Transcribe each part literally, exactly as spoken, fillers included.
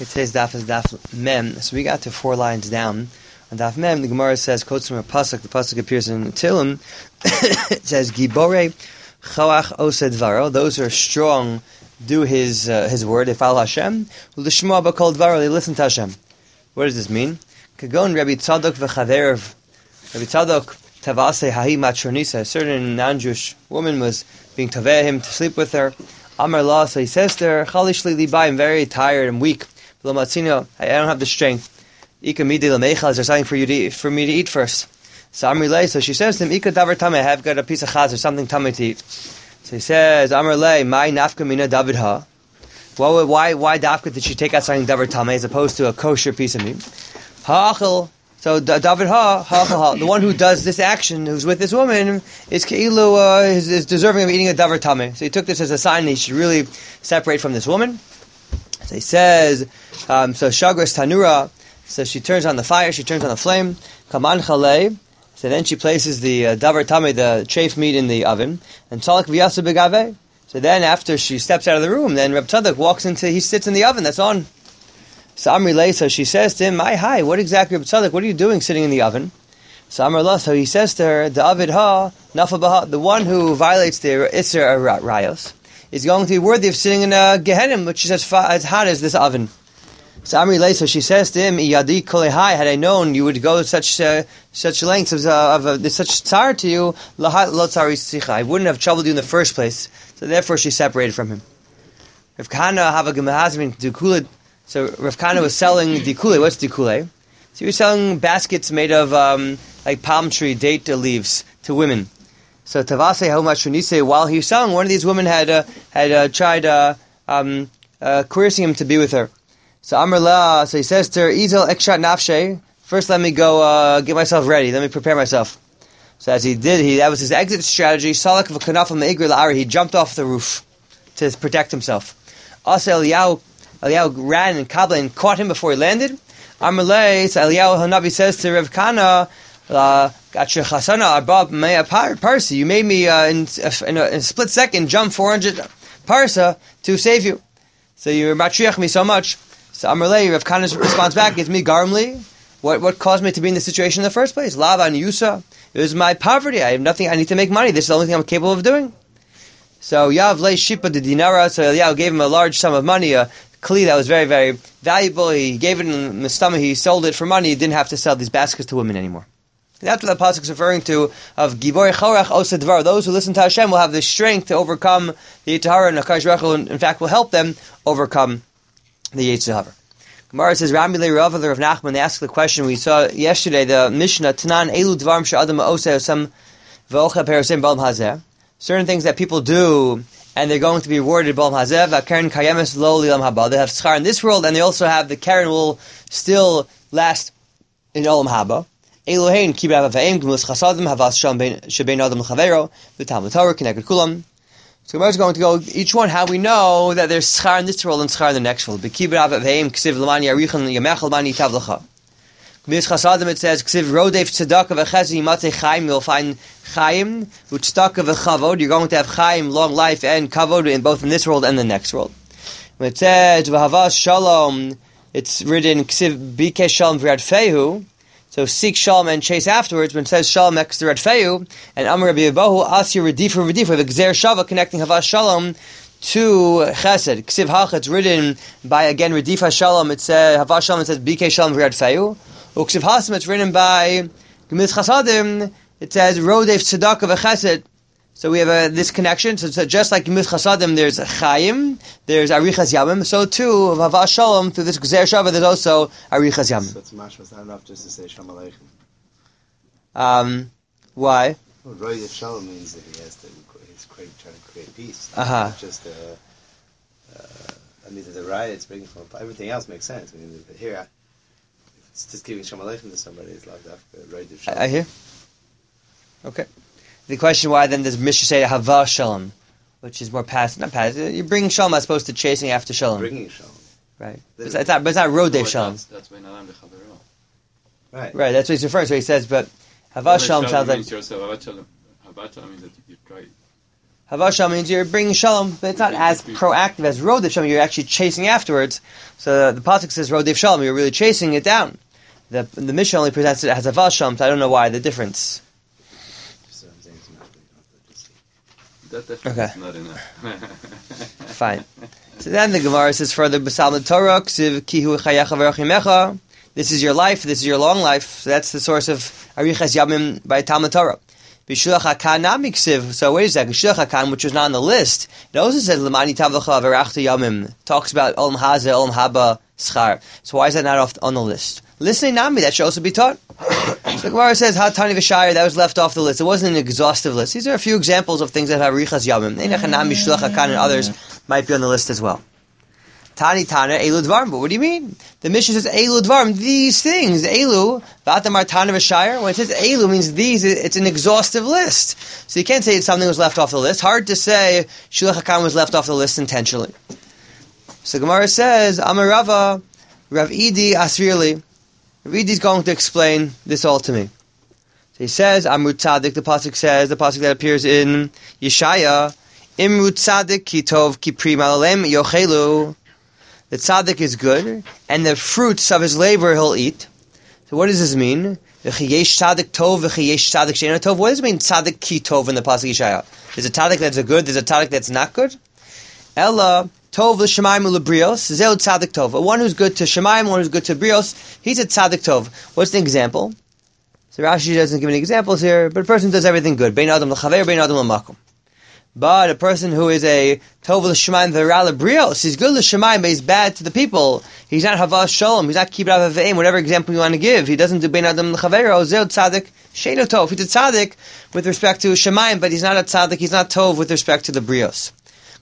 Today's daf is daf mem. So we got to four lines down. On daf mem, the Gemara says, quotes from a pasuk. The pasuk appears in Tehillim. It says, "Gibore choach osed dvaro." Those who are strong do his uh, his word. They follow Hashem. L'shma b'kol dvaro. They listen to Hashem. What does this mean? Kagon Rabbi Tzadok v'chaverev. Rabbi Tzadok tavase hahi matronisa. A certain non-Jewish woman was being taveh him to sleep with her. Amar la. So he says to her, "Chalishli libai. I'm very tired. I'm weak. I don't have the strength. Is there something for you to eat, for me to eat first?" So Amri lei, so she says to him, "Ika davar tameh, I have got a piece of chaz or something tameh to eat." So he says, Amri lei, "My nafka mina david ha." Well, why why dafka did she take out something davar tameh as opposed to a kosher piece of meat? Ha'achel. So david ha, ha'achel ha. The one who does this action, who's with this woman, is keilu uh, is, is deserving of eating a davar tameh. So he took this as a sign that he should really separate from this woman. So he says, um, so Shagras Tanura, so she turns on the fire, she turns on the flame, Kaman Chalei, so then she places the uh, Davar Tameh, the chafe meat in the oven, and Tzalak V'yasa Begaveh. So then after she steps out of the room, then Reb Tzadok walks into, he sits in the oven, that's on. So Amri Lei, so she says to him, "My hi, what exactly, Reb Tzadok, what are you doing sitting in the oven?" So Amar La, so he says to her, David ha, Nafa Baha, the one who violates the Isser Rayos, is going to be worthy of sitting in a Gehenim, which is as, far, as hot as this oven. So Amri Lei, so she says to him, "Iyadi kolehai, had I known you would go such uh, such lengths of, uh, of uh, such tsar to you, lahat lo tzari sicha, I wouldn't have troubled you in the first place." So therefore she separated from him. Rav Kahana have a gemahazmin dikule. So Rav Kahana was selling dikule. What's dikule? So he was selling baskets made of um, like palm tree date leaves to women. So Tavase Haumatronise, while he was selling, one of these women had uh, had uh, tried uh, um, uh, coercing him to be with her. So Amr La, so he says to her, "Izel Ekshat Nafshe, first let me go uh, get myself ready, let me prepare myself." So as he did, he that was his exit strategy. Salak v'kanaf me'igr la'ari, he jumped off the roof to protect himself. Also Eliyahu, Eliyahu ran and Kabla and caught him before he landed. Amr La, so Eliyahu Hanavi says to Rav Kahana, Uh, parsa. You made me uh, in, in, a, in a split second jump four hundred parsa to save you. So you matriach me so much. So Amrlei, Rav Kahana responds back, "It's me garmli. What what caused me to be in this situation in the first place? Lava and yusa. It was my poverty. I have nothing. I need to make money. This is the only thing I'm capable of doing." So Yav lei shipa de dinara. So Eliyahu gave him a large sum of money, a kli that was very very valuable. He gave it in the stomach. He sold it for money. He didn't have to sell these baskets to women anymore. That's what the pasuk is referring to of Gibor Chorach Osed Dvar. Those who listen to Hashem will have the strength to overcome the Yetzer Hara, and HaKadosh Baruch Hu, in fact, will help them overcome the Yetzer Hara. Gemara says, "Rami le Rav Rav Nachman." They asked the question we saw yesterday. The Mishnah Tanan Elu Dvarim She'adam Oseh Osam V'Ocha Perosim Balam Hazeh. Certain things that people do, and they're going to be rewarded Balam Hazeh. V'Karen Kayemes Lo Lilam Haba. They have schar in this world, and they also have the Karen will still last in Olam Haba. Elohein kibra v'aim gmus chasadim havas sham shebein adam l'chavero v'tam l'torah connected kulam. So Gemara is going to go each one how we know that there's schar in this world and schar in the next world. B'kibra v'aim ksiv l'mani yarichan yamechal mani tav l'cha. Gmus chasadim it says ksiv rodef tzedakah v'chezi matei chaim. You'll find chaim u'tzedakah v'chavod. You're going to have chaim, long life, and kavod in both in this world and the next world. When it says v'havas shalom, it's written ksiv bikesh shalom v'yadfehu. So seek shalom and chase afterwards. When it says shalom next to Radfeyu, and Amar Rabbi Abahu, Asir Redifa Redifa, the Gzer Shava connecting Havas Shalom to Chesed. Ksiv Hach, it's written by, again, Redifa Shalom, it says, Havas Shalom, it says, Bikei Shalom Radfeyu. Uksiv Hasam, it's written by Gemiz Chasadim, it says, Rodef Tzedakah V'Chesed. So we have a, this connection. So, so just like Gemiz Chasadim, there's Chaim, there's Arichas Yamim. So too, of Havas Shalom, through this Gzer Shava, there's also Arichas Yamim. So it's mashma, it's not enough just to say Shalom Aleichem. Um, why? Well, Roy Shalom means that he has to, he's create, trying to create peace. Uh-huh. Not just, uh, uh, I mean, the riot it's bringing from, everything else makes sense. I mean, but here, if it's just giving Shalom Aleichem to somebody, it's like that, Roy Shalom. I, I hear. Okay. The question why then does Mishnah say Havas Shalom, which is more passive, not passive. You're bringing Shalom as opposed to chasing after Shalom. Bringing Shalom. Right. But it's, it's not, but it's not Rodef Shalom. That's why Nalam Bechavero. Right. Right, that's what he's referring to. He says, but Havas Shalom sounds like... Havas Shalom means that you try... Havas Shalom means you're bringing Shalom, but it's not as proactive as Rodef Shalom. You're actually chasing afterwards. So the pasuk says Rodef Shalom. You're really chasing it down. The the Mishnah only presents it as Havas Shalom, so I don't know why the difference. That definitely Okay. is not enough. Fine. So then the Gemara says further, B'Salmud Torah, Ksiv Kihu Chayacha V'Rachimecha. This is your life. This is your long life. So that's the source of Arichas Yamim by Talmud Torah. B'Shulach HaKan Nami Ksiv. So wait a second. Shulach HaKan, which was not on the list, it also says L'mani Tavlecha V'Rachta Yamim. Talks about Olam Hazeh, Olam Haba, Schar. So why is that not off on the list? Listening Nami, that should also be taught. So the Gemara says Hatani V'Shayir, that was left off the list. It wasn't an exhaustive list. These are a few examples of things that have Arichas Yamim. Einach Nami, Shulach HaKan, and others might be on the list as well. Tani Tana, Elu Dvarim. But what do you mean? The Mishnah says Elu Dvarim, these things. Elu, V'atamar Tana V'Shayir. When it says Elu, means these, it's an exhaustive list. So you can't say it's something was left off the list. Hard to say Shulach HaKan was left off the list intentionally. So Gemara says, Amar Rava, Rav Idi Asrirli. Rav Idi is going to explain this all to me. So he says, Amrut Tzadik, the pasuk says, the pasuk that appears in Yeshaya, Imrut Tzadik ki tov ki pri malalem yochelu. The tzaddik is good, and the fruits of his labor he'll eat. So what does this mean? V'chiyesh tzaddik tov, v'chiyesh tzaddik she'ena tov. What does it mean, tzaddik ki tov in the pasuk Yeshaya? There's a tzaddik that's a good, there's a tzaddik that's not good. Ella tov l'shemayim u'lebrios, zeu tzaddik tov. One who's good to shemayim, one who's good to brios, he's a tzaddik tov. What's the example? So Rashi doesn't give any examples here, but a person who does everything good. Bein adam l'chaver, bein adam l'makom. But a person who is a tov l'shemayim v'ra l'brios, he's good l'shemayim, but he's bad to the people. He's not havas shalom, he's not kibbut avavim, whatever example you want to give. He doesn't do bein adam l'chaver, zeu tzaddik she'ena tov. He's a tzaddik with respect to shemayim, but he's not a tzaddik, he's not tov with respect to the brios.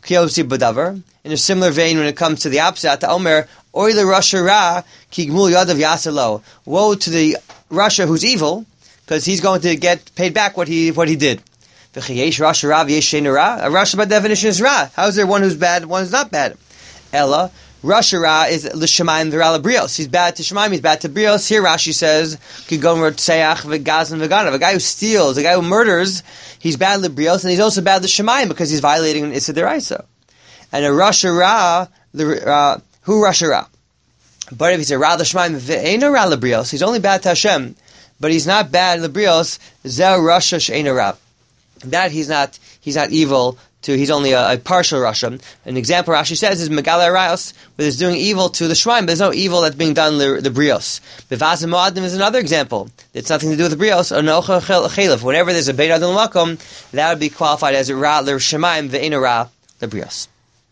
In a similar vein, when it comes to the opposite, the Omer, Oy le Rasha Ra, ki gmul yadav yaseh lo. Woe to the Rasha who's evil, because he's going to get paid back what he what he did. V'chiyesh Rasha Ra v'yesh she'ena ra. A Rasha by definition is Ra. How is there one who's bad, one who's not bad? Ella, Rasha Ra is l'shemayim v'ra l'brios. He's bad to shemayim, he's bad to brios. Here Rashi says, ki gomer tseach v'gazan v'ganav. A guy who steals, a guy who murders, he's bad to brios, and he's also bad to shemayim because he's violating an Issa D'Oraisa. And a Rasha Ra, uh, who Rasha Ra? But if he's a Ra l'shemayim v'eina ra l'brios, he's only bad to Hashem, but he's not bad l'brios, zeh Rasha she'eina ra. That he's not, he's not evil to, he's only a, a partial Rasha. An example Rashi says is Megala Rayos, where he's doing evil to the Shemaim, but there's no evil that's being done to the Brios. Bevazim Moadim is another example. It's nothing to do with the Brios. Anocha Chelif. Whenever there's a Beit Adon Makom, that would be qualified as a Ra, the Shemaim, the Ina Ra, the Brios.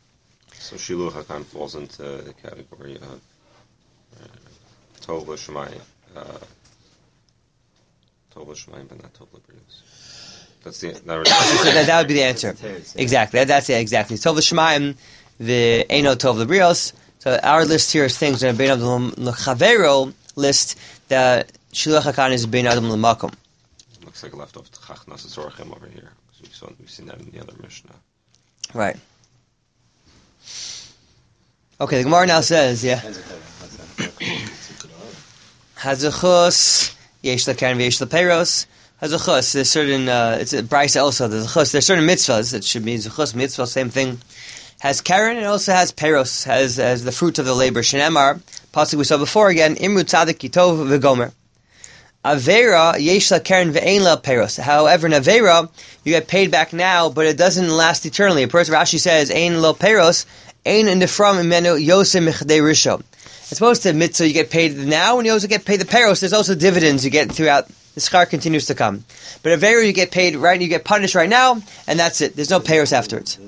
So Shiluch HaKan falls into the category of uh, Tov L'Shemayim, uh, Tov L'Shemayim, but not Tov L'Brios. That's the, that, so that, that would be the answer. Exactly. That, that's it, exactly. Tov L'Shemayim, the Eino Tov L'Brios. So our list here is things in a Bein Adam L'Chavero list, that Shiluch HaKan is Bein Adam L'Makom. Looks like left off Chach Nasas Orchem over here. We've, saw, we've seen that in the other Mishnah. Right. Okay, the Gemara now says, yeah. Hazuchos, Yesh LaKaren v'Yesh LaPeiros. Hazuchos, there's certain, uh, it's a Bryce also, there's chos, there's certain mitzvahs that should be Zuchos, mitzvah, same thing. Has Karen and also has Peiros, has, has the fruit of the labor. Shenemar, possibly we saw before again, Imru Tzadik Kitov v'Gomer. Avera, Yesh LaKaren v'Ein LaPeiros. However, in Avera, you get paid back now, but it doesn't last eternally. A person, Rashi says, Ein LaPeiros, Ein in the from imenu Yosem Mechdei Risho. It's supposed to admit so you get paid now, and you also get paid the Peiros. There's also dividends you get throughout. The schar continues to come. But a Avera, you get paid right, you get punished right now, and that's it. There's no Peiros afterwards.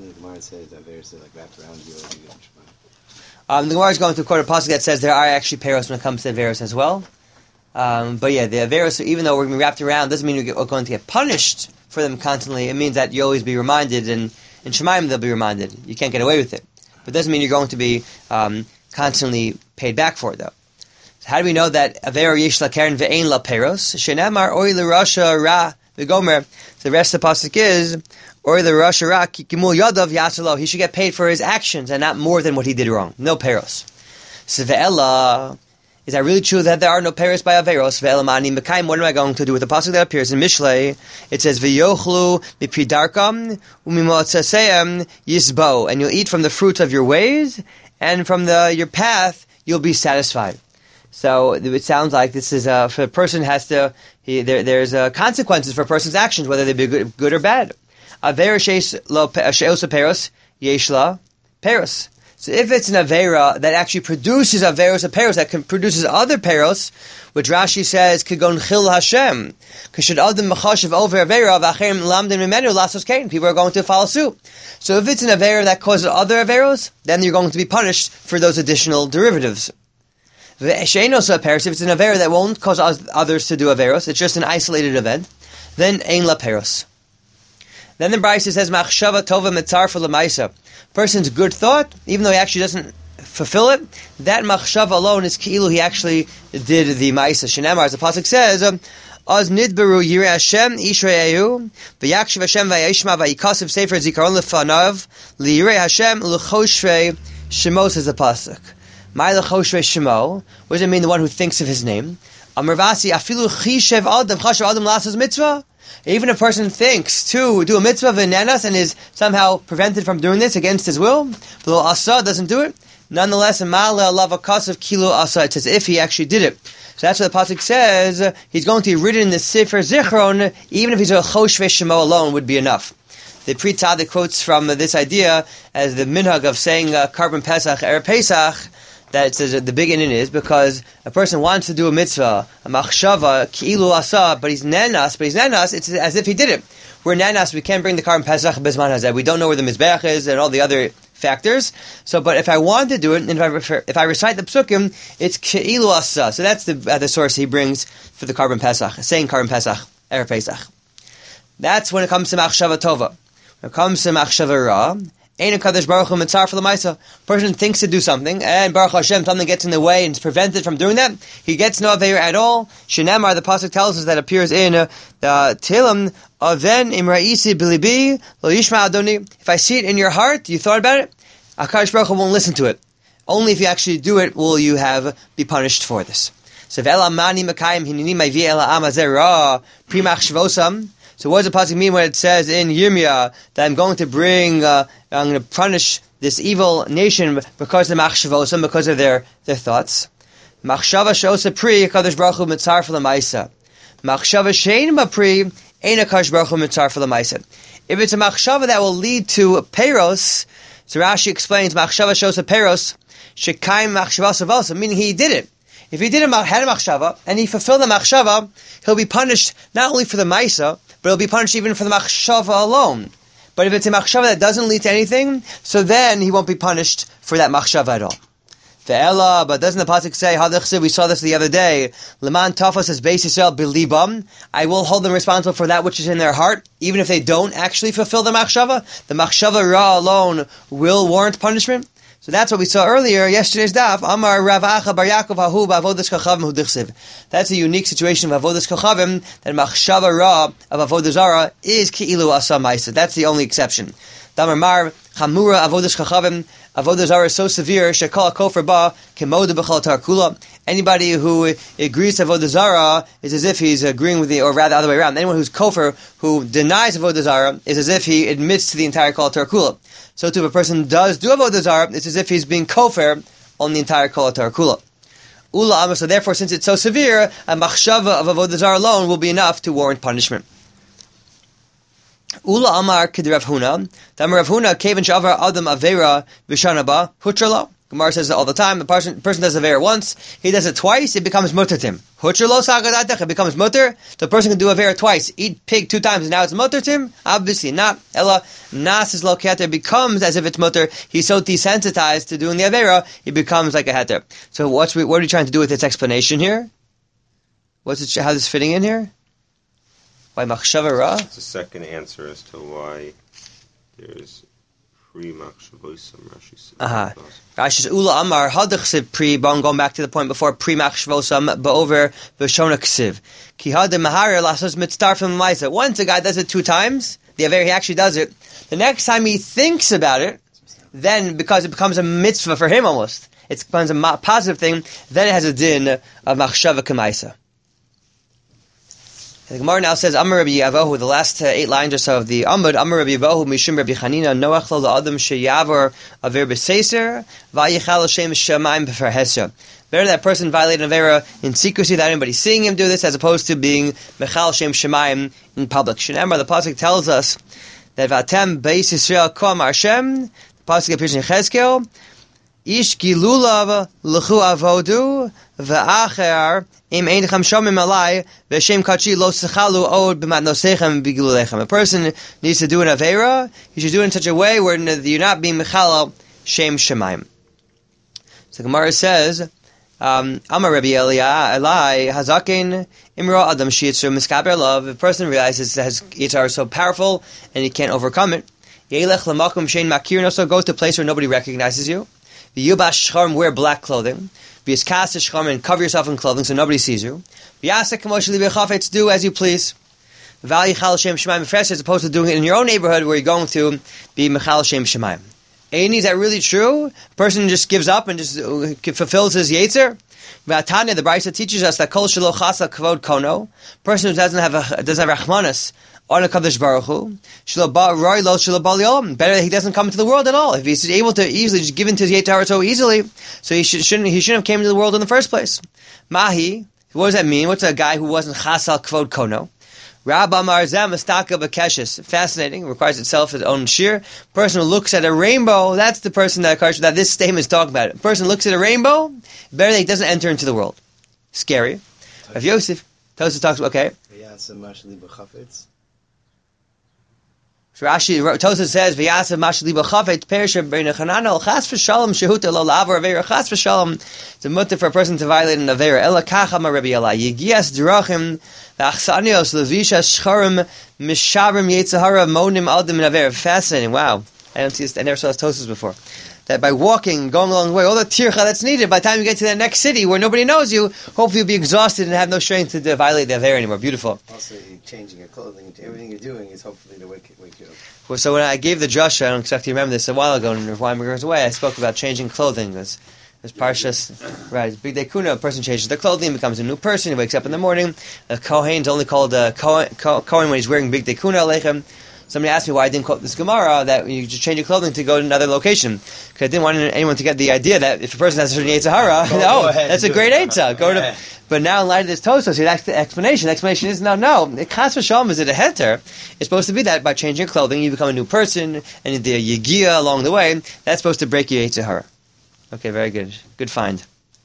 Um, the Gemara is going to quote a pasuk that says there are actually Peiros when it comes to Averos as well. Um, but yeah, the Averos, even though we're going to be wrapped around, doesn't mean you get, we're going to get punished for them constantly. It means that you always be reminded, and in Shemaim they'll be reminded. You can't get away with it. But it doesn't mean you're going to be um, constantly paid back for it, though. So how do we know that Avera Yesh LaKaren ve'ein LaPeiros? Shenamar Oy LaRasha Ra v'Gomer. So the rest of the pasuk is Oy LaRasha Ra ki gimul yadav yaselo. He should get paid for his actions and not more than what he did wrong. No Peiros. So ve'ela, Is that really true that there are no peros by averos? Ve'elamani mekayim. What am I going to do with the pasuk that appears in Mishlei? It says v'yochlu mipri darkam umimotzaseim yisbo, and you'll eat from the fruits of your ways, and from the your path you'll be satisfied. So it sounds like this is uh, if a person has to. He, there, there's uh, consequences for a person's actions, whether they be good, good or bad. Avera she'osa peros yeshla peros. So if it's an avera that actually produces averos of peros, that can, produces other peros, which Rashi says kigon chil Hashem, kashad adam machashav over avera v'acherim lamdim mimenu lasos kain. People are going to follow suit. So if it's an avera that causes other averos, then you're going to be punished for those additional derivatives. V'she'enos peros, if it's an avera that won't cause others to do averos, it's just an isolated event, then ein la peros. Then the Brisa says machshava tova mitzarfa l'maisa. Person's good thought, even though he actually doesn't fulfill it, that machshava alone is ki'ilu, he actually did the maisa. Shenemar, as the pasuk says, Az nidberu yirei Hashem ishreyehu v'yakshiv Hashem v'yishma v'yikasev sefer zikaron lefanav liyirei Hashem l'choshrei shemo, says the pasuk. My l'choshrei shemo, what does it mean, the one who thinks of his name? Amarvasi afilu chishev adam chashav adam lasas mitzvah. Even if a person thinks to do a mitzvah v'nenas and is somehow prevented from doing this against his will, the little asa doesn't do it, nonetheless, ma'ale alav akasav kilo asa, it's as if he actually did it. So that's what the pasuk says, uh, he's going to be written in the Sefer Zichron, even if he's a choshvei shemo alone would be enough. The Pri Tzaddik quotes from uh, this idea as the minhag of saying uh, Karban Pesach, Erev Pesach, that it says that the big inyan is because a person wants to do a mitzvah, a machshava, ki'ilu asa, but he's nenas, but he's nenas, it's as if he did it. We're nenas, we can't bring the Karban Pesach bezman hazeh. We don't know where the mizbeach is and all the other factors. So, but if I want to do it, and if I refer, if I recite the psukim, it's ki'ilu asa. So that's the uh, the source he brings for the Karban Pesach, saying Karban Pesach, Erev Pesach. That's when it comes to machshava tova. When it comes to machshava ra, Ein HaKadosh Baruch Hu mitzar for the Maisa. Person thinks to do something, and Baruch Hashem, something gets in the way and is prevented from doing that. He gets no aveir at all. Shenemar, the pasuk tells us that appears in uh, the Tehillim, Aven imra'isi bilibi lo yishma adoni. If I see it in your heart, you thought about it, HaKadosh Baruch Hu won't listen to it. Only if you actually do it will you have be punished for this. So v'ela mani makayim hinini ma'vi ela amazera primach shvosam. So what does the pasuk mean when it says in Yirmiyah that I'm going to bring, uh, I'm going to punish this evil nation because of the machshavosam, because of their, their thoughts? Machshava she'osa pri HaKadosh Baruch Hu mitzar for l'maisa. Machshava she'ein pri ein HaKadosh Baruch Hu mitzar for l'maisa. If it's a machshava that will lead to peros, so Rashi explains machshava she'osa peros shekayim machshavasa v'osa, meaning he did it. If he did a, had a machshava and he fulfilled the machshava, he'll be punished not only for the maisa, but he'll be punished even for the machshava alone. But if it's a machshava that doesn't lead to anything, so then he won't be punished for that machshava at all. Ve'ela, but doesn't the pasuk say, Hadachsiv, we saw this the other day, Leman tafas as Beis Yisrael bilibam, I will hold them responsible for that which is in their heart, even if they don't actually fulfill the machshava. The machshava ra alone will warrant punishment. So that's what we saw earlier, yesterday's daf. Amar Rav Acha Bar Yaakov Hahu B'Avodas Kachavim Hu Dichsiv. That's a unique situation of Avodas Kachavim, that Machshava Ra of Avodah Zara is Ki'ilu Asa Maisa. That's the only exception. Damar Mar Chamura Avodas Kachavim. Avodah Zara is so severe, Shekal Kofer Ba Kemoda B'Chal Tarkula. Anybody who agrees to Avodah Zara is as if he's agreeing with the, or rather the other way around. Anyone who's Kofer, who denies Avodah Zara, is as if he admits to the entire Kol Tarkula. So too, if a person does do Avodah Zara, it's as if he's being Kofer on the entire Kol Tarkula. Ula Amar, so therefore, since it's so severe, a machshava of Avodah Zara alone will be enough to warrant punishment. Ula Amar Kid Rav Huna, Damar Rav Huna, Kevin Shavar Adam Avera Vishanaba, Hutralo. Gemara says it all the time. The person, person does Avera once, he does it twice, it becomes mutter to him. Hutralo Sagadatach, it becomes mutter. So a person can do Avera twice, eat pig two times, and now it's mutter to him? Obviously not. Ella, Nas is located, it becomes as if it's mutter. He's so desensitized to doing the Avera, he becomes like a heter. So what's we, what are we trying to do with this explanation here? What's it, how's this fitting in here? Why machshava ra? It's the second answer as to why there's pre-machshavosam, Rashi says. Uh-huh. Rashi says, Ula Amar, hadachsiv pri, but going back to the point before, pre-machshavosam, but over v'shona ksiv. Ki had mahar lasos mitzdarfim maisa. Once a guy does it two times, the aver he actually does it. The next time he thinks about it, then because it becomes a mitzvah for him almost. it becomes a ma- positive thing, then it has a din of machshava k'maisa. The Gemara now says, Amar Rabbi Yavohu, the last uh, eight lines or so of the Amud, Amar Rabbi Yavohu, Mishum Rabbi Chanina, Noach lo la'adam sheyavar aver b'seiser, v'ayichal Hashem shamayim b'farhesha. Better that person violate an avera in secrecy without anybody seeing him do this, as opposed to being mechal Shem Shemayim in public. Shnei the pasuk tells us that Vatem Beis Yisrael Kom Hashem. The pasuk appears in Chezkel. Ish gilulav l'chu avodu v'acher im eindechem shomim alai v'shem kachi lo sechalu od b'matnosechem b'gilulechem. A person needs to do an avera. He should do it in such a way where you're not being mechal Shem Shemayim. So the Gemara says. Um, Amar Rabbi Eliyah, Eli, Hazakin, Imra Adam Shiitzu, Miskaber Love. If a person realizes that his yitzhar is so powerful and he can't overcome it, Yelech Lamakum Shein Makir, also goes to a place where nobody recognizes you. V'yubash Shcharm, wear black clothing. V'yiskas Shcharm, and cover yourself in clothing so nobody sees you. V'yasek Moshe Li B'chafetz, do as you please. V'al Shem Shemayim Fresh, as opposed to doing it in your own neighborhood where you're going to be Mechal Shem Shemayim. Aini, is that really true? A person just gives up and just uh, fulfills his yetzer? V'atanya, the Brisa teaches us that kol shelo chasa kavod kono, person who doesn't have a, doesn't have rachmanis on a kadosh baruch hu, shelo ba roi lo shelo ba li'olam. Better that he doesn't come into the world at all. If he's able to easily just give into his yetzer so easily, so he should, shouldn't he shouldn't have came into the world in the first place. Mahi, what does that mean? What's a guy who wasn't chasal kavod kono? Rabba Marzem Astaka Bakeshis. Fascinating. Requires itself its own shir. Person who looks at a rainbow, that's the person that, that this statement is talking about. A person who looks at a rainbow, better that he doesn't enter into the world. Scary. Rav Yosef, Tosfos talks about, okay. So Rashi, Tosfos says, V'yasa mashli b'chafetz perisha b'reina chanana chas v'shalom shehuta lo la'avar avera chas v'shalom. It's a mutter for a person to violate an avera. Ela kacha ma Rabbi Elai. Yigias drachim v'achsanios levisha shcharim mishavrim yetzahara monim aldim in avera. Fascinating. Wow. I don't see this. I never saw this Tosfos before. That by walking, going along the way, all the tircha that's needed, by the time you get to that next city where nobody knows you, hopefully you'll be exhausted and have no strength to, to violate the avera anymore. Beautiful. Also, changing your clothing, everything you're doing is hopefully to wake, wake you up. Well, so when I gave the drasha, I don't exactly remember this a while ago, and Rav Weinberg was away, I spoke about changing clothing. There's, there's parshas, right, Big Day Kuna, a person changes their clothing, becomes a new person, he wakes up in the morning. A Kohen's only called a Kohen, Kohen when he's wearing Big Day Kuna Aleichem. Somebody asked me why I didn't quote this Gemara that you just change your clothing to go to another location. Because I didn't want anyone to get the idea that if a person has a certain Yetzirah, oh, that's a great Eitzah. Go to. But now in light of this Tosfos, that's the explanation. The explanation is no, no. Chas v'shalom is it a heter? It's supposed to be that by changing your clothing, you become a new person, and the yigia along the way, that's supposed to break your Yetzirah. Okay, very good. Good find.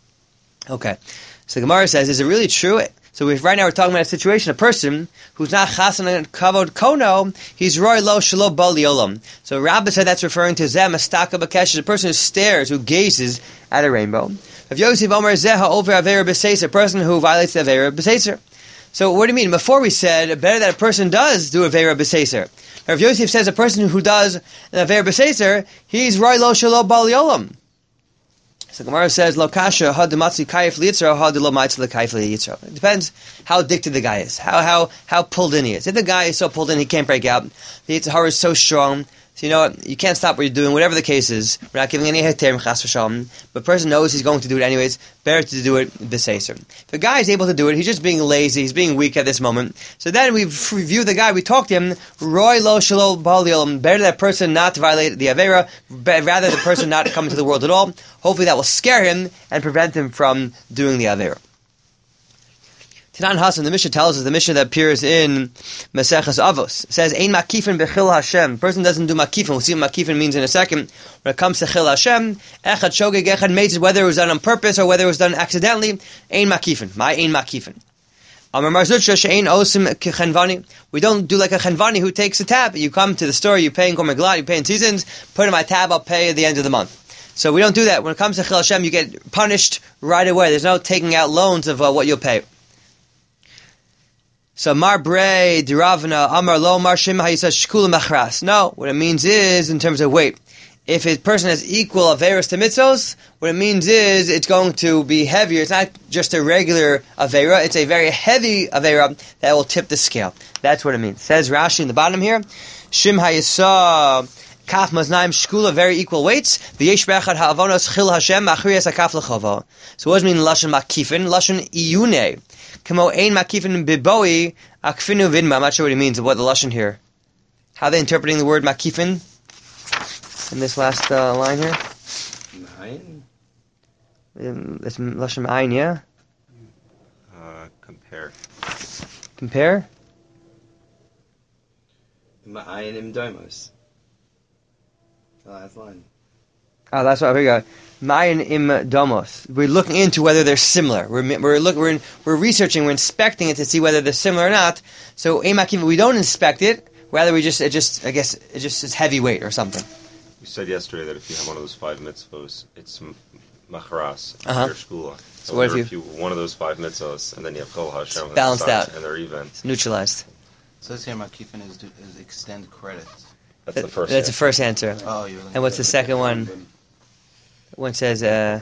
Okay. So the Gemara says, is it really true? So we've, right now we're talking about a situation, a person who's not chasan and kavod kono, he's roy lo shelo bal yolam. So Rabbi said that's referring to zeh mastaka b'kesh, a person who stares, who gazes at a rainbow. If Yosef Omer zeh ha'over avera b'seiser, a person who violates the avera b'seiser. So what do you mean? Before we said, better that a person does do avera b'seiser. Now if Yosef says a person who does an avera b'seiser, he's roy lo shelo bal yolam. So Gemara says, "Lo kasha had the matzi kayif liyitzra, had the lo matzi the kayif liyitzra." It depends how addicted the guy is, how how how pulled in he is. If the guy is so pulled in he can't break out, the yitzhar is so strong, so you know what, you can't stop what you're doing, whatever the case is. We're not giving any heter chas v'shalom, but the person knows he's going to do it anyways. Better to do it b'seiser. If the guy is able to do it, he's just being lazy, he's being weak at this moment. So then we review the guy, we talk to him, roy lo shelo bal yolam. Better that person not to violate the avera, rather the person not come into the world at all. Hopefully that will scare him and prevent him from doing the avera. Tanan Hassan, the Mishnah tells us, the Mishnah that appears in Maseches Avos, says, Ein makifin bechil Hashem. Person doesn't do makifin. We'll see what makifin means in a second. When it comes to chil Hashem, echad shogeg, echad meitzid, whether it was done on purpose or whether it was done accidentally, ein makifin. My ein makifin. Amar Marzutra, she'ein osim kechenvani. We don't do like a chenvani who takes a tab. You come to the store, you pay in Gomer Glad, you pay in seasons, put in my tab, I'll pay at the end of the month. So we don't do that. When it comes to chil Hashem, you get punished right away. There's no taking out loans of uh, what you'll pay. So Mar Brei Diravna Amar Lo Mar Shema he says Shkula Machras. No, what it means is in terms of weight. If a person has equal averas to mitzvos, what it means is it's going to be heavier. It's not just a regular avera; it's a very heavy avera that will tip the scale. That's what it means. Says Rashi in the bottom here, Shim Hayisa Kaf maznaim shkula, very equal weights. V'yesh bechad ha'avonos chil Hashem machrias hakaf l'chava. So what does it mean lashon makifin? Lashon iyune. Kamo ein makifin biboi akfinu vidma. I'm not sure what he means. What the lashon here? How are they interpreting the word makifin in this last uh, line here? Nine? Um, it's lashon ayin, yeah. Uh, compare. Compare. Ma'ayin im doimos. The last line. Oh, that's what we got. Mayan im domos. We're looking into whether they're similar. We're we're look we're in, we're researching. We're inspecting it to see whether they're similar or not. So emakim, we don't inspect it. Rather, we just it just I guess it just is heavyweight or something. You said yesterday that if you have one of those five mitzvos, it's m- macharas, Uh-huh. your shkula. So what if if you one of those five mitzvos and then you have Chol Hashem It's balanced sides, out. and they're even? It's neutralized. So this here, Makifin is, is extend credit. That's the first. That's the answer. first answer. Oh, you're And what's the second one? One says uh,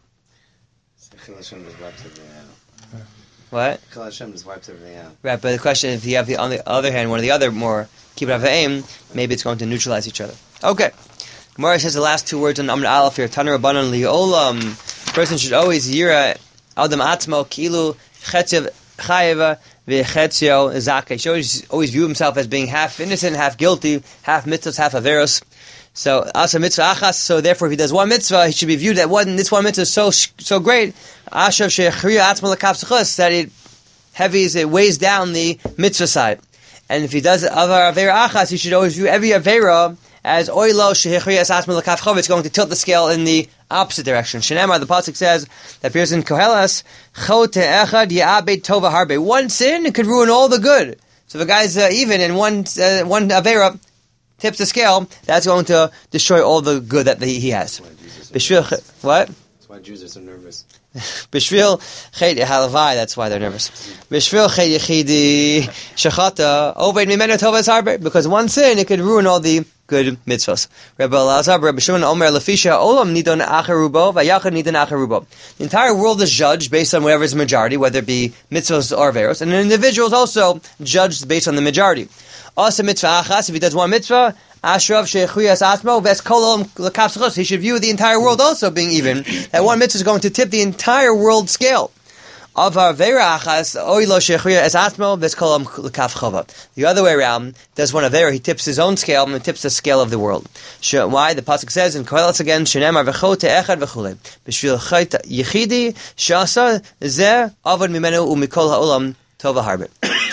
Chil Hashem just wipes everything out. what? Chil Hashem just wipes everything out. Right, but the question, if you have the on the other hand, one of the other more keep it off the aim, maybe it's going to neutralize each other. Okay. Gemara says the last two words on Amr Aleph here. Taner Rabbanan Li'olam. Person should always yira Adam Atzmo Kilu Chetzev Chayeva V'Chetzio Zakeh. He should always, always view himself as being half innocent, half guilty, half mitzvahs, half averos. So asa mitzvah achas. So therefore, if he does one mitzvah, he should be viewed that one. This one mitzvah is so so great. Ashav shechriya atzma lekapsachus, that it heavies, it weighs down the mitzvah side. And if he does other avera achas, he should always view every avera as oilo shechriya atzma lekapsachus. It's going to tilt the scale in the opposite direction. Shenemar, the pasuk says that appears in Koheles, chote echad ya'abed tova harbe. One sin, it could ruin all the good. So if a guy's uh, even in one uh, one avera tips the scale, that's going to destroy all the good that he, he has. Bishvil, what? That's why Jews are so nervous. Bishvil ched halavai. That's why they're nervous. Bishvil ched yechidi shachata oved mimenu tovas harbe. Because one sin, it could ruin all the good mitzvahs. Rebbe Elazar, Rebbe Shimon Omer Lefisha Olam nidon acherubo vayachad nidon acherubo. The entire world is judged based on whatever is majority, whether it be mitzvahs or averos, and an individual is also judged based on the majority. Also mitzvah achas, if he does one mitzvah, ashrav shechuyas atmo ves kolom lekapsachos, he should view the entire world also being even. That one mitzvah is going to tip the entire world scale. Avar vera achas oilo shechuyas atmo ves kolom lekapchava. The other way around, does one avera, he tips his own scale and tips the scale of the world. Why? The pasuk says in Koheles again, shenemar v'chote echad v'chulei b'shvil chayt yechidi shasa zeh avad mimenu umikol ha'olam tova harbe.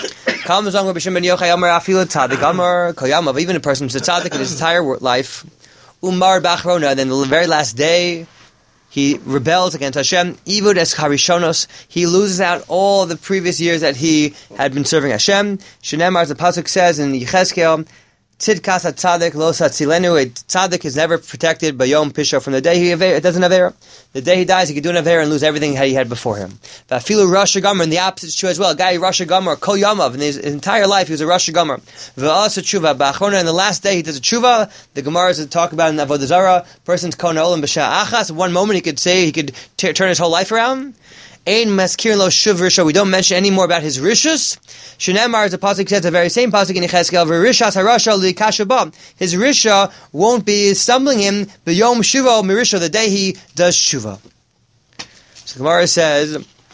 Comes along Rabbi Shimon Yochai Amar Afilu Tzadik Amar Koyamav. Even a person who's a tzaddik in his entire life, Umar Bachrona. Then the very last day, he rebels against Hashem. Ivud es Harishonos. He loses out all the previous years that he had been serving Hashem. Shenemar, as the pasuk says in Yechezkel, Tzidkas HaTzadik Lo Satzilenu. A tzaddik is never protected by Yom Pisha from the day he it doesn't avera. The day he dies, he could do an avera and lose everything he had before him. Vafilu Rosh Gomer, and the opposite is true as well. A guy Rosh Gomer, Kol Yamav, in his entire life he was a Rosh Gomer. V'asa Tshuva B'Achrona, and the last day he does a Tshuva. The Gemara is to talk about in Avodah Zarah. Person's Kona Olam B'Shah Achas. One moment he could say he could t- turn his whole life around. Ein maskir lo shuv risha. We don't mention any more about his rishus. Shenemar, as the pasuk says, the very same pasuk in Yechezkel, v'rishas harasha likashaba. His risha won't be stumbling him b'yom shuva mirisha, the day he does shuva. So the Gemara says,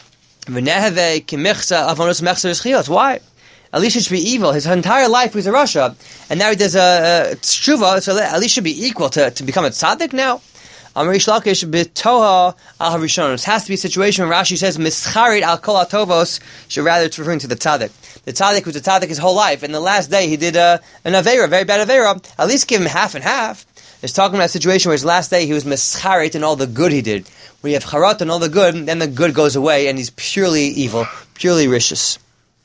v'neheve kimichsa avonos mechsa v'schiyos. Why? At least it should be evil. His entire life was a rasha, and now he does a, a shuva, so at least should be equal to, to become a tzaddik now. Amrish Lakish b'toha al harishonos. It has to be a situation where Rashi says mischarit al kol atovos. Should rather it's referring to the tzaddik. The tzaddik was a tzaddik his whole life, and the last day he did a, an avera, very bad avera. At least give him half and half. It's talking about a situation where his last day he was mischarit in all the good he did. When you have charat and all the good, then the good goes away, and he's purely evil, purely rishus.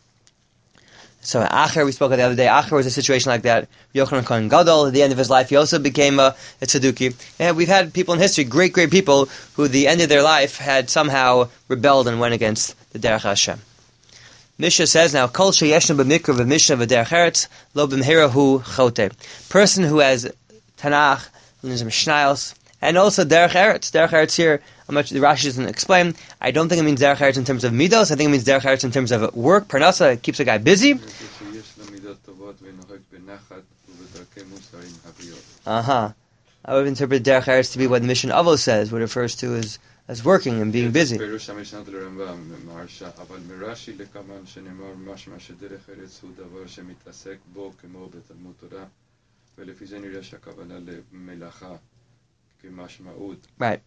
So Acher, we spoke of the other day, Acher was a situation like that. Yochanan Kohen Gadol, at the end of his life, he also became a, a tzadduki. And we've had people in history, great, great people, who at the end of their life had somehow rebelled and went against the Derech Hashem. Misha says now, Kol sheyeshna b'mikra v'mishnah v'derech eretz, lo b'mhira hu chote. Person who has Tanakh, Mishnayos, and also Derech Eretz. Derech Eretz here, how much the Rashi doesn't explain. I don't think it means Derech Eretz in terms of midos. I think it means Derech Eretz in terms of work. Parnasa, it keeps a guy busy. Uh-huh. I would interpret Derech Eretz to be what the Mishnah Avos says, what it refers to as, as working and being busy. Right.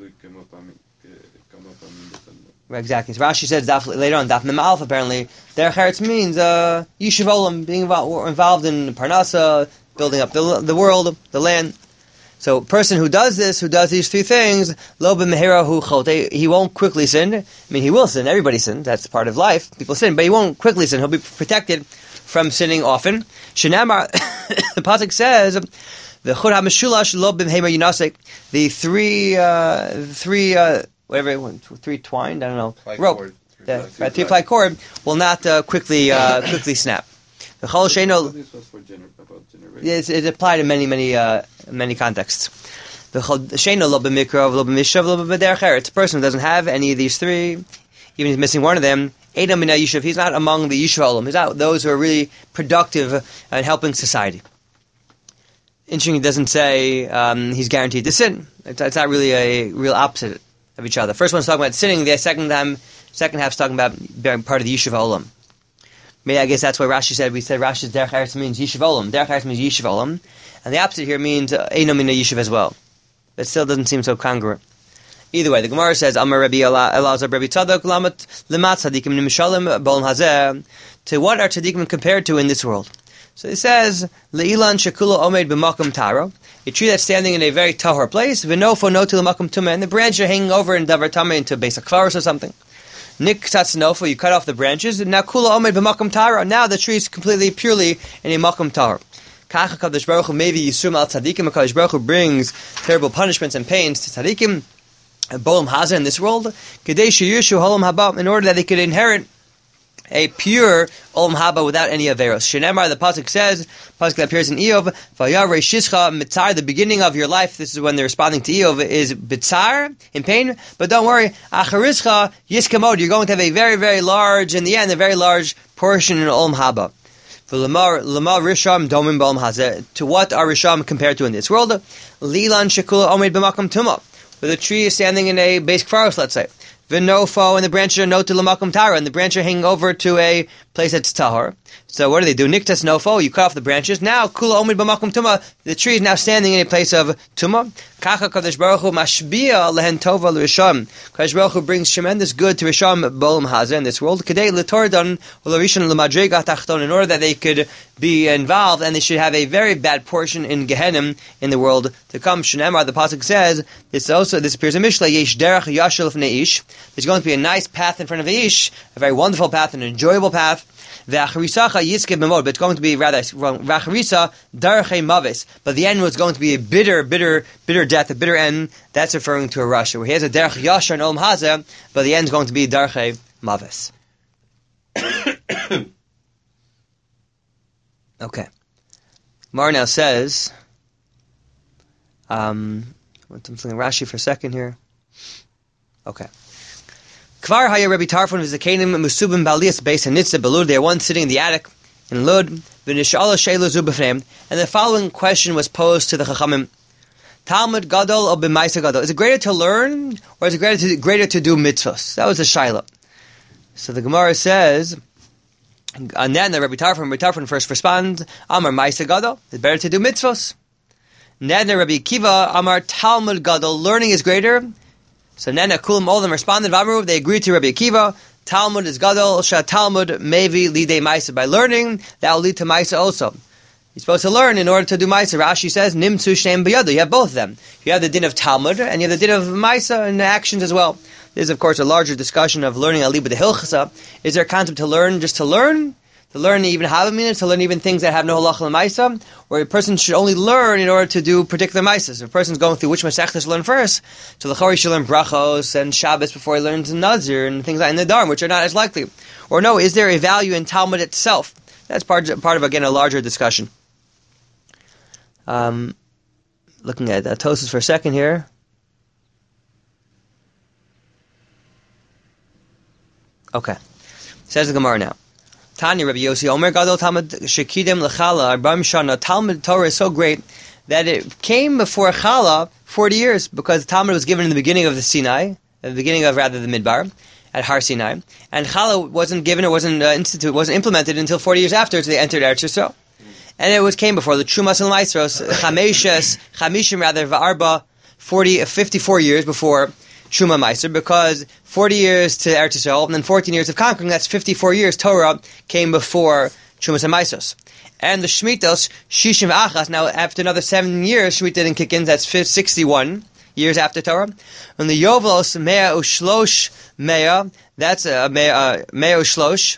Right, exactly. So Rashi says daf, later on, Daf Mem Aleph, apparently, Derech Eretz means uh, Yishuv Olam, being involved, involved in Parnasa, building up the the world, the land. So a person who does this, who does these three things, Lo b'mehira hu chote, he won't quickly sin. I mean, he will sin. Everybody sins. That's part of life. People sin. But he won't quickly sin. He'll be protected from sinning often. Shenamar, the pasuk says, the chud ha-meshulash lo b'mehira yinasek, the three, uh, three, uh, whatever, one, two, three twined, I don't know, Ply rope, cord. the right, three ply cord will not uh, quickly, uh, quickly snap. The chol sheino, This was for gener- about generation. it's, it's applied in many, many, uh, many contexts. The chol sheino lo b'mikra, lo b'mishav, lo b'derech eretz. A person who doesn't have any of these three, even if he's missing one of them, Eidam mina yishuv, he's not among the yishuv olam. He's not those who are really productive and helping society. Interesting, it doesn't say um, he's guaranteed to sin. It's, it's not really a real opposite of each other. First one's talking about sinning. The second time, second half's talking about being part of the yishuv olam. Maybe I guess that's why Rashi said, we said Rashi's Derech Eretz means Yishuv Olam. Derech Eretz means Yishuv Olam. And the opposite here means Eino Mina Yishuv as well. But still doesn't seem so congruent. Either way, the Gemara says, Amar Rabbi Elazar Rabbi Tzadok Lamat Lemat Tzadikim Nimishalim Bolam Hazeh. To what are Tzadikim compared to in this world? So it says, Le'ilan Shekula Omed B'Makom Taro. A tree that's standing in a very tahor place. V'nofo no to l'makom tumah. And the branch are hanging over in Davar Tameh into a base of flowers or something. Nik tatznofa, you cut off the branches, and now kula omed b'makom tara. Now the tree is completely, purely in a makom tara. Kacha Kadosh Baruch Hu maybe yisum al tzadikim. Kadosh Baruch Hu brings terrible punishments and pains to tzadikim, bolam hazeh in this world, kedei sheyushu holam haba, in order that they could inherit a pure olam haba without any averos. Shenemar, the pasuk says, pasuk that appears in Eov, vayar reishischa mitzar, the beginning of your life. This is when they're responding to Eov, is bitzar, in pain. But don't worry, acharischa yiskamod, you're going to have a very, very large, in the end, a very large portion in olam haba. Lamar risham domim b'olam hazeh. To what are risham compared to in this world? Lilan shekula omed b'makam tumah, where the tree is standing in a basic forest, let's say. V'nofo, and the branches are no to l'makom tara, and the branches are hanging over to a place that's tahor. So what do they do? Niktas nofo, you cut off the branches. Now, kula omid b'makom tuma, the tree is now standing in a place of tuma. Kacha Kadosh Baruch Hu mashbiya lehen tova l'risham. Kadosh Baruch Hu brings tremendous good to risham bolam hazeh in this world. Kedei l'tordan u'larishon l'madrega tachton, in order that they could be involved, and they should have a very bad portion in Gehenim in the world to come. Shneimar, the pasuk says, this also this appears in Mishlei, yesh derech yashel fnei ish. There's going to be a nice path in front of the ish, a very wonderful path, an enjoyable path. V'acharisacha yiske b'mod, but it's going to be rather wrong. V'acharisa darchei mavis, but the end was going to be a bitter, bitter, bitter death, a bitter end. That's referring to a rasha, where he has a derech yashar and olam hazeh, but the end is going to be darchei mavis. Okay. Mar now says, um, I'm looking at Rashi for a second here. Okay. Kvar haya Rabbi Tarfon v'zakenim musubim balias beis hanitzah belud. They are one sitting in the attic in Lud. V'nishala sheilu zu b'fneim. And the following question was posed to the Chachamim: Talmud gadol or b'maisa gadol? Is it greater to learn, or is it greater to, greater to do mitzvahs? That was the shaila. So the Gemara says, and then the Rabbi Tarfon, Rabbi Tarfon first responds, Amar maisa gadol. It's better to do mitzvahs. And then the Rabbi Kiva, Amar Talmud gadol. Learning is greater. So then Akulim, all of them responded, Vamru, they agreed to Rabbi Akiva, Talmud is gadol, Sha Talmud mevi lidei maisa. By learning, that will lead to maisa also. You're supposed to learn in order to do maisa. Rashi says, Nimtzu shem b'yadu. You have both of them. You have the din of Talmud, and you have the din of maisa and actions as well. There's, of course, a larger discussion of learning alibah de hilchasa. Is there a concept to learn just to learn? To learn even halaminus, to learn even things that have no halacha l'maisa, or a person should only learn in order to do particular maisas. If a person's going through which masechtas to learn first, so the l'chori should learn brachos and Shabbos before he learns nazir and things like in the Dharm, which are not as likely. Or no, is there a value in Talmud itself? That's part part of again a larger discussion. Um, looking at uh, Tosas for a second here. Okay, says the Gemara now. Tanya Rabbi Yossi Omer Gadol Talmud Shekidem Lechala Arba'im Shana. Talmud Torah is so great that it came before Chala forty years, because Talmud was given in the beginning of the Sinai, at the beginning of rather the Midbar, at Har Sinai, and Chala wasn't given, it wasn't uh, instituted, wasn't implemented until forty years after, so they entered Eretz Yisrael. And it was came before the Trumas and Maisros, Chameshes, Chamishim rather, Va'arba, forty, fifty-four years before Truma Meiser, because forty years to Eretz Yisrael, and then fourteen years of conquering, that's fifty-four years Torah came before Trumas and Meisos. And the Shemitos, Shishim Achas, now after another seven years, Shemitah didn't kick in, that's sixty-one years after Torah. And the Yovelos, Mea Ushlosh Mea, that's uh, Mea, uh, Mea Ushlosh,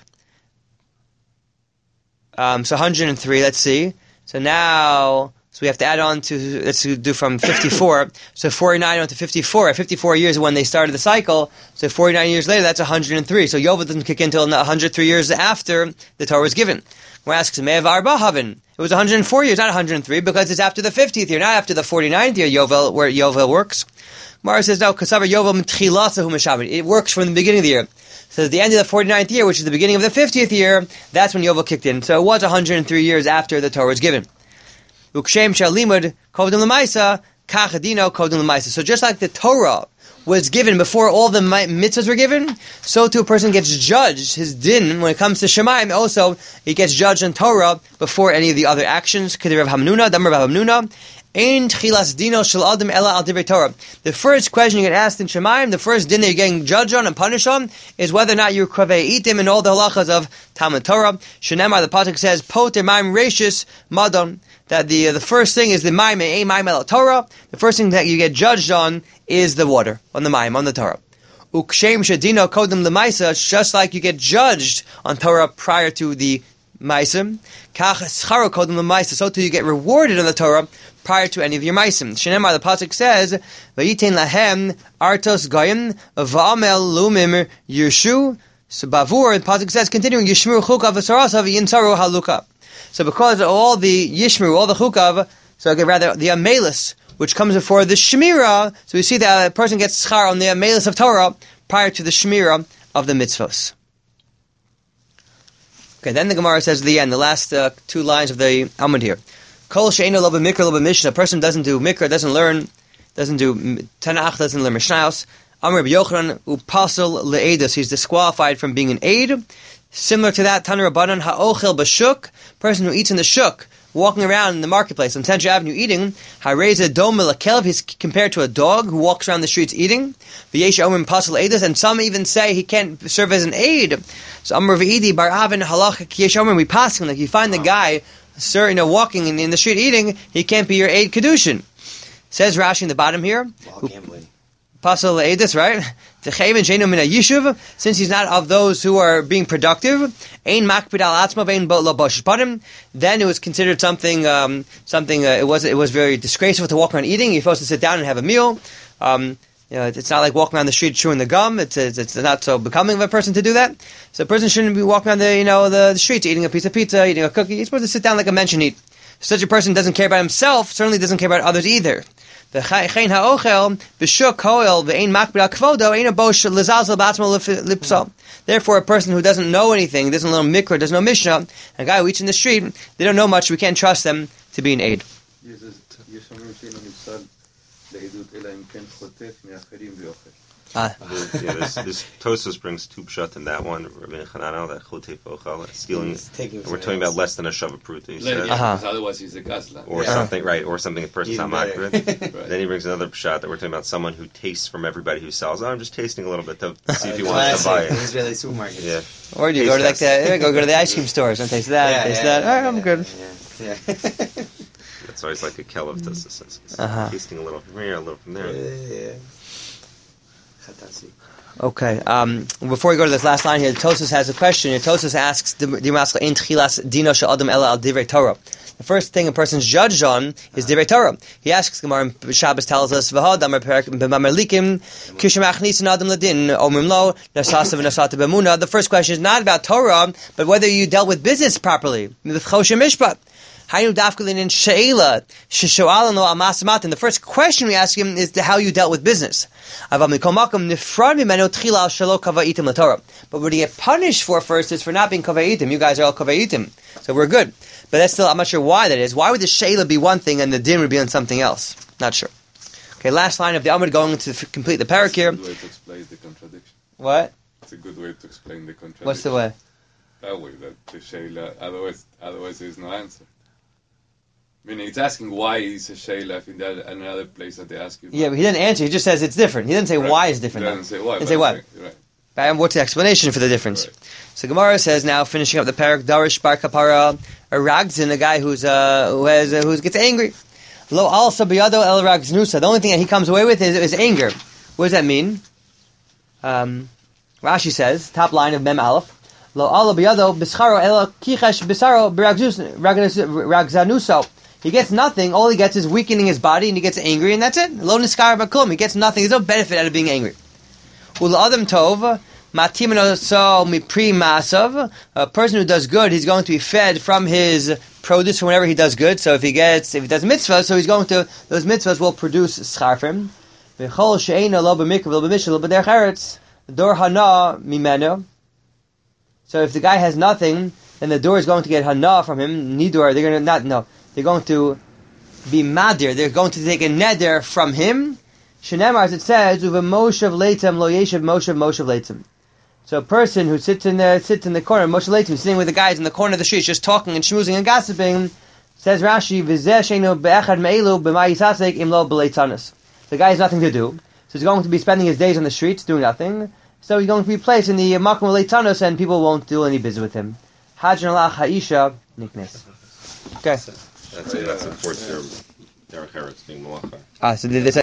um, so one hundred three, let's see. So now, so we have to add on to, let's do from fifty-four, so forty-nine on to fifty-four. At fifty-four years when they started the cycle, so forty-nine years later, that's one hundred three. So Yovel doesn't kick in until one hundred three years after the Torah was given. We're asking, Me'ev Arba Havin. It was one hundred four years, not one hundred three, because it's after the fiftieth year, not after the forty-ninth year, Yovel, where Yovel works. Mara says, no, Kasavar Yovel M'tchilasahu Meshavin. It works from the beginning of the year. So at the end of the forty-ninth year, which is the beginning of the fiftieth year, that's when Yovel kicked in. So it was one hundred three years after the Torah was given. Ukshem Shalimud Kovdim Lemaisa, Kachadino Kovdim Lemaisa. So just like the Torah was given before all the mitzvahs were given, so too a person gets judged, his din, when it comes to Shemaim, also, he gets judged in Torah before any of the other actions. K'di Rav Hamnuna, Damar Rav Hamnuna, Ein Tchilas Dino Shel Adam Ela Al Divrei Torah. The first question you get asked in Shemaim, the first din that you're getting judged on and punished on, is whether or not you're Kravei Itim and all the halachas of Talmud Torah. Shenemar, the pasuk says, Poter Maim Reishis Madon, that the uh, the first thing is the Maim, Ein Maim El Torah. The first thing that you get judged on is the water, on the Maim, on the Torah. Ukshem Shadino Kodem Lemaisa, just like you get judged on Torah prior to the Maisim, Kach Scharo Kodem Lemaisa, so too you get rewarded on the Torah prior to any of your Maisim. Shenemar, the pasuk says, Vayitin Lahem Artos Goyim Va'amel Lumim Yershu. So Bavur, the pasuk says, continuing, Yishmuru Chukav V'sarasav Yinsaru Haluka. So because of all the Yishmuru, all the Chukav, so okay, rather the Amelis, which comes before the Shemira, so we see that a person gets schar on the Amelis of Torah prior to the Shemira of the mitzvos. Okay, then the Gemara says at the end, the last uh, two lines of the Amud here. Kol she'eino lo b'mikra lo b'mishnah. A person doesn't do mikra, doesn't learn, doesn't do Tanakh, doesn't learn Mishnayos. Amar Rabbi Yochanan upasel le'edus. He's disqualified from being an aid. Similar to that, Tanu Rabbanan ha'ochel b'shuk. Person who eats in the shuk, walking around in the marketplace on Tench Avenue eating, Hareza Dom Melakelev, he's compared to a dog who walks around the streets eating. V'yesh Omer Pasal Eidos, and some even say he can't serve as an aid. So Amr V'idi Bar Avin Halach Kiyesh Omer, we pass him, like you find the guy, sir, you know, walking in, in the street eating, he can't be your aid Kedushin. Says Rashi in the bottom here. While gambling. Pasal Eidos, right? Since he's not of those who are being productive, then it was considered something. Um, something. Uh, it was. It was very disgraceful to walk around eating. You're supposed to sit down and have a meal. Um, you know, it's not like walking around the street chewing the gum. It's, it's it's not so becoming of a person to do that. So a person shouldn't be walking around the you know the, the streets eating a piece of pizza, eating a cookie. He's supposed to sit down like a mensch and eat. Such a person doesnn care about himself. Certainly doesn't care about others either. Therefore, a person who doesn't know anything, doesn't know mikra, doesn't know mishnah, a guy who eats in the street, they don't know much, we can't trust them to be an aid. Ah. yeah, this, this Tosfos brings two pshat in that one. Rabbi Chananel, that chotei ochel, stealing. We're talking about less than a shava pruta. Yeah, uh-huh. otherwise he's a gazla. Or yeah. something, right? Or something a person's not makrid. Right. Then he brings another pshat that we're talking about someone who tastes from everybody who sells. Oh, I'm just tasting a little bit to see if he wants to buy it. Israeli supermarket. Yeah. Or you go to like the go, go to the ice cream stores and taste that, Yeah, taste yeah, that. yeah, All right, I'm yeah, good. Yeah. yeah. That's always like a kelev does this. Uh-huh. Tasting a little from here, a little from there. yeah. Chatasi. Okay. Um, before we go to this last line here, Tosfos has a question. Here, Tosfos asks, "Ein tchilas dino she'adam ela al divrei Torah." The first thing a person's judged on is divrei Torah. He asks, Gemara Shabbos tells us, "V'had amar perek b'mamelikim kishamachnisin adam ladin omrim lo nasasa v'nasata b'muna." The first question is not about Torah, but whether you dealt with business properly with choshen mishpat. Hainu dafkalin in she'ela shesho'alan lo amasamat. And the first question we ask him is the, how you dealt with business. Aval mikol makom nifrad mimenu tchila shelo kavaitim l'Torah. But what you get punished for first is for not being kavaitim. You guys are all kavaitim, so we're good. But that's still, I'm not sure why that is. Why would the she'ela be one thing and the din would be on something else? Not sure. Okay, last line of the Amud going to f- complete the parak here. It's a good way to explain the contradiction. What? It's a good way to explain the contradiction. What's the way? That way, that the Sheila, otherwise, otherwise there's no answer. Meaning, it's asking why is a Sheila if in that another place that they ask you. Yeah, but he didn't answer. He just says it's different. He didn't say right. why it's different. He doesn't say why. He didn't say why. Right. And what's the explanation for the difference? Right. So Gemara says now, finishing up the parak, Darish bar kapara, a ragzin, a guy who's uh, who has uh, who gets angry. Lo al sabiyado el ragznusa. The only thing that he comes away with is, is anger. What does that mean? Um, Rashi says, top line of Mem Aleph. Lo al biyado bischaro el kichesh bisaro ragzanuso. He gets nothing. All he gets is weakening his body, and he gets angry, and that's it. Lo niskar bakum. He gets nothing. There's no benefit out of being angry. Ul adam tov matimino so mipri masav. A person who does good, he's going to be fed from his produce from whenever he does good. So if he gets, if he does mitzvahs, so he's going to, those mitzvahs will produce schar for him. V'chol she'ena lo b'mikra lo b'mishal lo b'derech eretz dor hana mimeno. So if the guy has nothing, then the door is going to get hana from him. Nidor, they're going to not no. They're going to be madir. They're going to take a neder from him. Shenemar, as it says, uva moshav leitem lo yeshiv moshav moshav leitem. So a person who sits in the sits in the corner, moshav leitem, sitting with the guys in the corner of the street, just talking and schmoozing and gossiping, says Rashi, v'zeh sheinu be'echad me'elu b'ma yisasek im lo b'leitanis. The guy has nothing to do, so he's going to be spending his days on the streets doing nothing. So he's going to be placed in the makom leitanis, and people won't do any business with him. Hajjan alach ha'isha niknes. Okay. That's it. That supports their their Eretz being malacha. Ah, so this